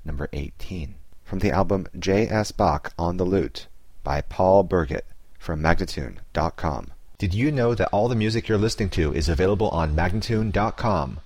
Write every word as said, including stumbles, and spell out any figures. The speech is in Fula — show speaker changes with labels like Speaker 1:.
Speaker 1: number eighteen. From the album J S. Bach on the Lute by Paul Burgett from Magnatune dot com.
Speaker 2: Did you know that all the music you're listening to is available on Magnatune dot com?